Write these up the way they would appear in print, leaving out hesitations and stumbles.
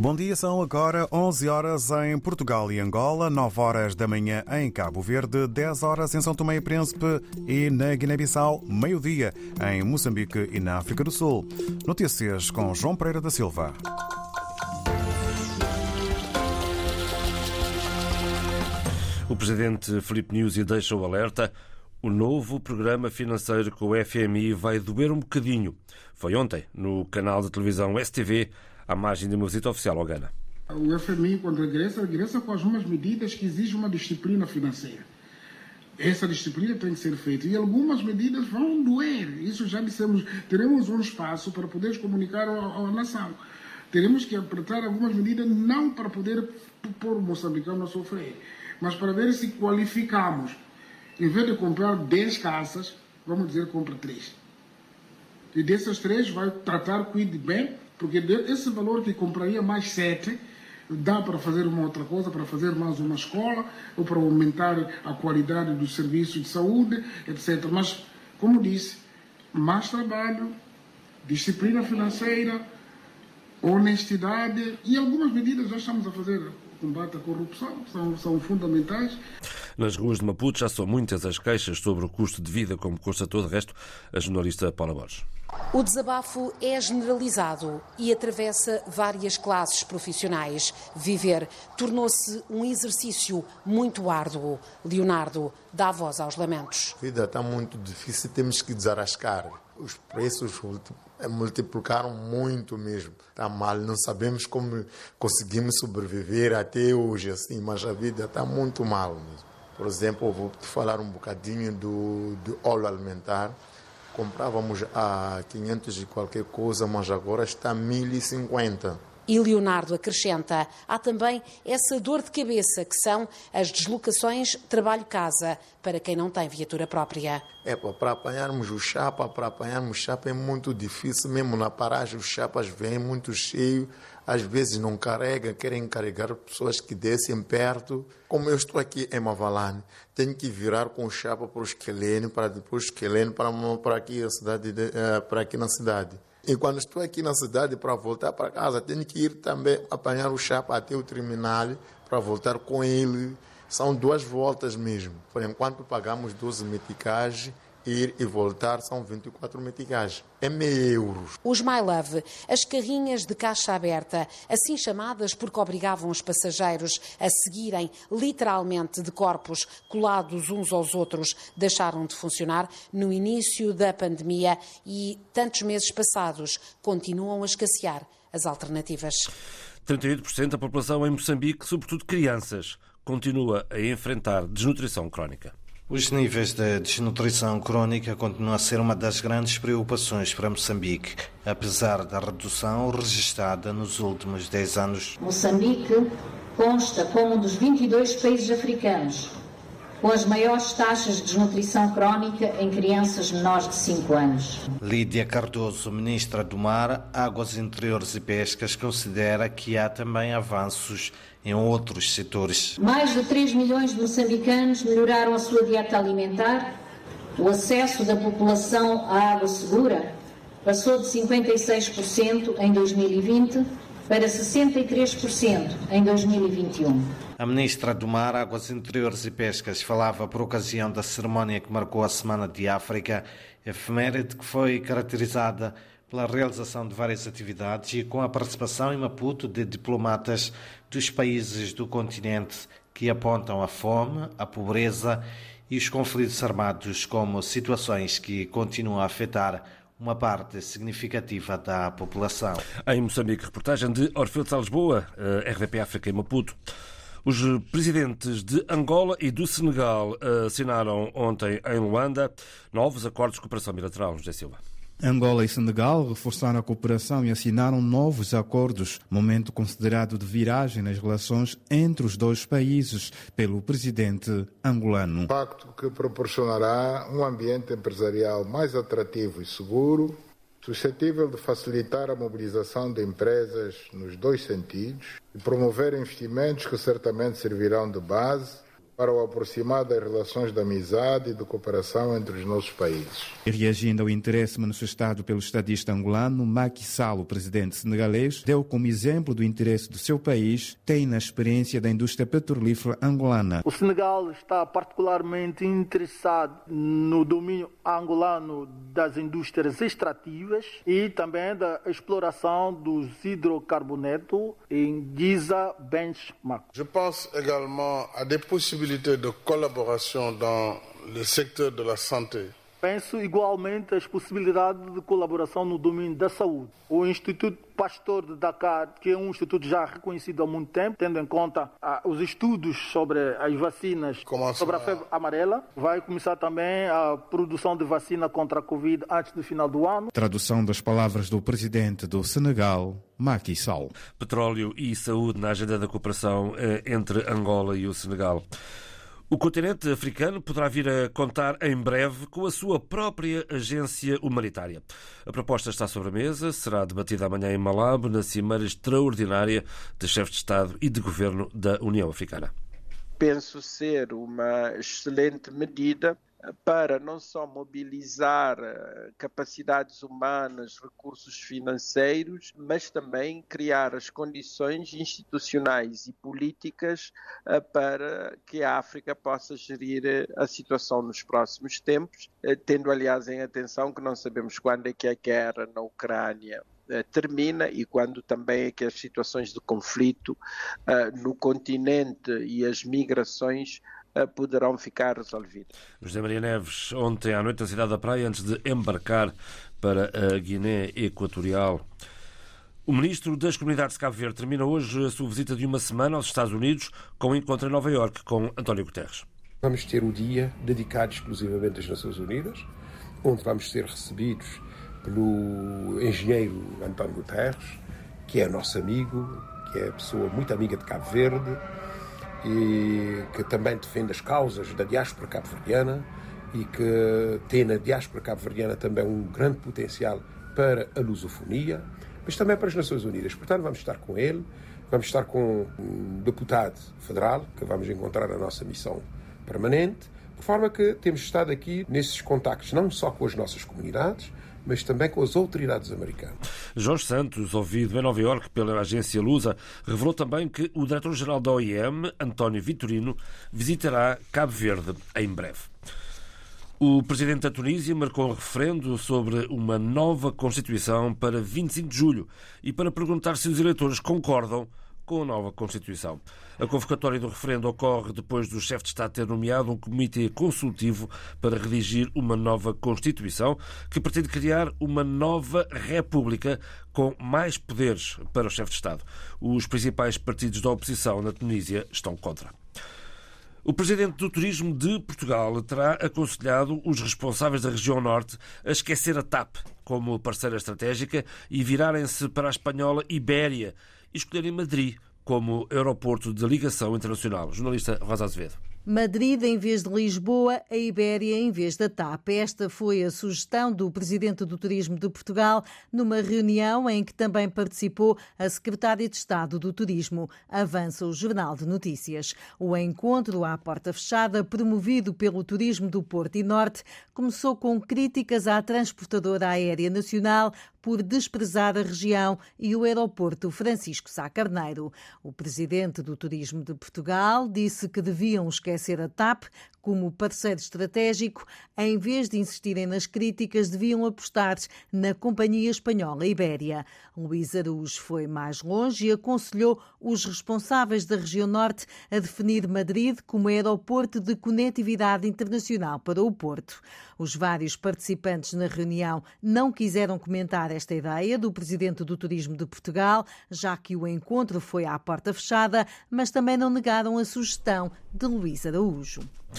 Bom dia, são agora 11 horas em Portugal e Angola, 9 horas da manhã em Cabo Verde, 10 horas em São Tomé e Príncipe e na Guiné-Bissau, meio-dia em Moçambique e na África do Sul. Notícias com João Pereira da Silva. O presidente Filipe Nyusi deixa o alerta. O novo programa financeiro com o FMI vai doer um bocadinho. Foi ontem, no canal de televisão STV, à margem de uma visita oficial ao Ghana. O FMI, quando regressa com algumas medidas que exigem uma disciplina financeira. Essa disciplina tem que ser feita. E algumas medidas vão doer. Isso já dissemos. Teremos um espaço para poder comunicar à nação. Teremos que apertar algumas medidas, não para poder pôr o moçambicano a sofrer, mas para ver se qualificamos. Em vez de comprar 10 caças, vamos dizer, compra 3. E dessas 3 vai tratar, cuide bem, porque esse valor que compraria mais 7, dá para fazer uma outra coisa, para fazer mais uma escola, ou para aumentar a qualidade dos serviços de saúde, etc. Mas, como disse, mais trabalho, disciplina financeira, honestidade e algumas medidas já estamos a fazer. O combate à corrupção são fundamentais. Nas ruas de Maputo já são muitas as queixas sobre o custo de vida, como constatou de resto a jornalista Paula Borges. O desabafo é generalizado e atravessa várias classes profissionais. Viver tornou-se um exercício muito árduo. Leonardo dá voz aos lamentos. A vida está muito difícil, temos que desarrascar. Os preços multiplicaram muito mesmo. Está mal, não sabemos como conseguimos sobreviver até hoje, assim, mas a vida está muito mal mesmo. Por exemplo, vou-te falar um bocadinho do óleo alimentar. Comprávamos a 500 e qualquer coisa, mas agora está a 1.050. E Leonardo acrescenta, há também essa dor de cabeça que são as deslocações trabalho-casa para quem não tem viatura própria. Para apanharmos o chapa, é muito difícil, mesmo na paragem os chapas vêm muito cheios, às vezes não carregam, querem carregar pessoas que descem perto. Como eu estou aqui em Mavalane, tenho que virar com o chapa para o Esquelene, para depois Esquelene para aqui, para aqui na cidade. E quando estou aqui na cidade para voltar para casa, tenho que ir também apanhar o chapa até o terminal para voltar com ele. São 2 voltas mesmo. Por enquanto pagamos 12 meticais, ir e voltar são 24 meticais. É €1,5. Os My Love, as carrinhas de caixa aberta, assim chamadas porque obrigavam os passageiros a seguirem literalmente de corpos colados uns aos outros, deixaram de funcionar no início da pandemia e, tantos meses passados, continuam a escassear as alternativas. 38% da população em Moçambique, sobretudo crianças, continua a enfrentar desnutrição crónica. Os níveis de desnutrição crónica continuam a ser uma das grandes preocupações para Moçambique, apesar da redução registada nos últimos 10 anos. Moçambique consta como um dos 22 países africanos com as maiores taxas de desnutrição crónica em crianças menores de 5 anos. Lídia Cardoso, ministra do Mar, Águas Interiores e Pescas, considera que há também avanços em outros setores. Mais de 3 milhões de moçambicanos melhoraram a sua dieta alimentar. O acesso da população à água segura passou de 56% em 2020 para 63% em 2021. A ministra do Mar, Águas Interiores e Pescas falava por ocasião da cerimónia que marcou a Semana de África, efeméride que foi caracterizada pela realização de várias atividades e com a participação em Maputo de diplomatas dos países do continente que apontam a fome, a pobreza e os conflitos armados como situações que continuam a afetar uma parte significativa da população. Em Moçambique, reportagem de Orfeu de Sá Lisboa, RDP África em Maputo. Os presidentes de Angola e do Senegal assinaram ontem em Luanda novos acordos de cooperação bilateral. José Silva. Angola e Senegal reforçaram a cooperação e assinaram novos acordos, momento considerado de viragem nas relações entre os dois países pelo presidente angolano. Pacto que proporcionará um ambiente empresarial mais atrativo e seguro, suscetível de facilitar a mobilização de empresas nos 2 sentidos e promover investimentos que certamente servirão de base para o aproximar das relações de amizade e de cooperação entre os nossos países. E reagindo ao interesse manifestado pelo estadista angolano, Macky Sall, o presidente senegalês, deu como exemplo do interesse do seu país, tem na experiência da indústria petrolífera angolana. O Senegal está particularmente interessado no domínio angolano das indústrias extrativas e também da exploração dos hidrocarbonetos em Giza Benchmark. Je pense également à des possibilités de collaboration dans le secteur de la santé. Penso igualmente as possibilidades de colaboração no domínio da saúde. O Instituto Pasteur de Dakar, que é um instituto já reconhecido há muito tempo, tendo em conta os estudos sobre as vacinas sobre a febre amarela, vai começar também a produção de vacina contra a Covid antes do final do ano. Tradução das palavras do presidente do Senegal, Macky Sall. Petróleo e saúde na agenda da cooperação entre Angola e o Senegal. O continente africano poderá vir a contar em breve com a sua própria agência humanitária. A proposta está sobre a mesa, será debatida amanhã em Malabo, na Cimeira Extraordinária de Chefes de Estado e de Governo da União Africana. Penso ser uma excelente medida para não só mobilizar capacidades humanas, recursos financeiros, mas também criar as condições institucionais e políticas para que a África possa gerir a situação nos próximos tempos, tendo aliás em atenção que não sabemos quando é que a guerra na Ucrânia termina e quando também é que as situações de conflito no continente e as migrações poderão ficar resolvidas. José Maria Neves, ontem à noite na cidade da Praia, antes de embarcar para a Guiné Equatorial. O ministro das Comunidades de Cabo Verde termina hoje a sua visita de uma semana aos Estados Unidos com um encontro em Nova Iorque com António Guterres. Vamos ter o dia dedicado exclusivamente às Nações Unidas, onde vamos ser recebidos pelo engenheiro António Guterres, que é nosso amigo, que é pessoa muito amiga de Cabo Verde, e que também defende as causas da diáspora cabo-verdiana e que tem na diáspora cabo-verdiana também um grande potencial para a lusofonia, mas também para as Nações Unidas. Portanto, vamos estar com ele, vamos estar com um deputado federal, que vamos encontrar na nossa missão permanente, de forma que temos estado aqui nesses contactos, não só com as nossas comunidades, mas também com as autoridades americanas. Jorge Santos, ouvido em Nova Iorque pela agência Lusa, revelou também que o diretor-geral da OIM, António Vitorino, visitará Cabo Verde em breve. O presidente da Tunísia marcou um referendo sobre uma nova Constituição para 25 de julho e para perguntar se os eleitores concordam com a nova Constituição. A convocatória do referendo ocorre depois do chefe de Estado ter nomeado um comitê consultivo para redigir uma nova Constituição que pretende criar uma nova República com mais poderes para o chefe de Estado. Os principais partidos da oposição na Tunísia estão contra. O presidente do Turismo de Portugal terá aconselhado os responsáveis da região norte a esquecer a TAP como parceira estratégica e virarem-se para a espanhola Ibéria e escolherem Madrid como aeroporto de ligação internacional. Jornalista Rosa Azevedo. Madrid em vez de Lisboa, a Ibéria em vez da TAP. Esta foi a sugestão do presidente do Turismo de Portugal numa reunião em que também participou a secretária de Estado do Turismo. Avança o Jornal de Notícias. O encontro à porta fechada, promovido pelo Turismo do Porto e Norte, começou com críticas à transportadora aérea nacional por desprezar a região e o aeroporto Francisco Sá Carneiro. O presidente do Turismo de Portugal disse que deviam esquecer a TAP como parceiro estratégico, em vez de insistirem nas críticas, deviam apostar na companhia espanhola Ibéria. Luís Araújo foi mais longe e aconselhou os responsáveis da região norte a definir Madrid como aeroporto de conectividade internacional para o Porto. Os vários participantes na reunião não quiseram comentar esta ideia do presidente do Turismo de Portugal, já que o encontro foi à porta fechada, mas também não negaram a sugestão de Luís Araújo.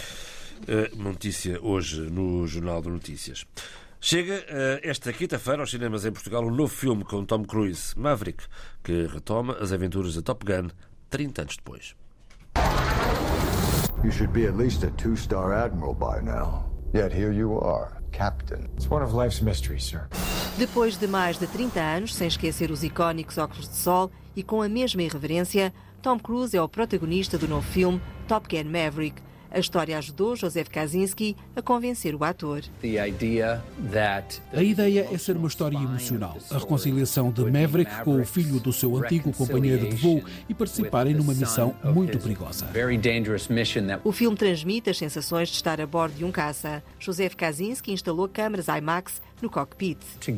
Notícia hoje no Jornal de Notícias. Chega esta quinta-feira aos cinemas em Portugal um novo filme com Tom Cruise, Maverick, que retoma as aventuras de Top Gun 30 anos depois. You should be at least a 2-star admiral by now. Yet here you are, captain. It's one of life's mysteries, sir. Depois de mais de 30 anos, sem esquecer os icónicos óculos de sol e com a mesma irreverência, Tom Cruise é o protagonista do novo filme Top Gun Maverick, A história ajudou Joseph Kaczynski a convencer o ator. A ideia é ser uma história emocional. A reconciliação de Maverick com o filho do seu antigo companheiro de voo e participarem numa missão muito perigosa. O filme transmite as sensações de estar a bordo de um caça. Joseph Kaczynski instalou câmaras IMAX no cockpit.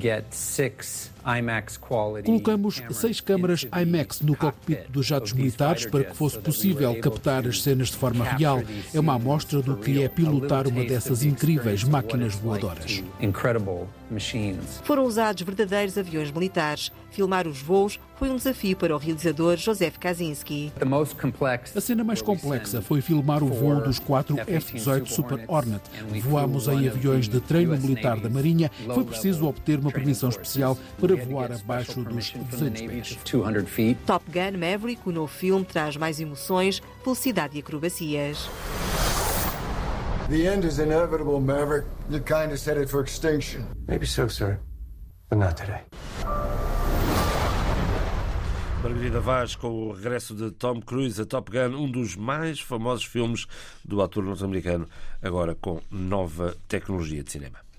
Colocamos 6 câmaras IMAX no cockpit dos jatos militares para que fosse possível captar as cenas de forma real. É uma amostra do que é pilotar uma dessas incríveis máquinas voadoras. Foram usados verdadeiros aviões militares. Filmar os voos foi um desafio para o realizador Joseph Kaczynski. A cena mais complexa foi filmar o voo dos 4 F-18 Super Hornet. Voámos em aviões de treino militar da Marinha. Foi preciso obter uma permissão especial para voar abaixo dos 200 pés. Top Gun Maverick, o novo filme, traz mais emoções, velocidade e acrobacias. The end is inevitable, Maverick. Your kind is headed for extinction. Maybe so, sir, but not today. Margarida Vaz, com o regresso de Tom Cruise a Top Gun, um dos mais famosos filmes do ator norte-americano, agora com nova tecnologia de cinema.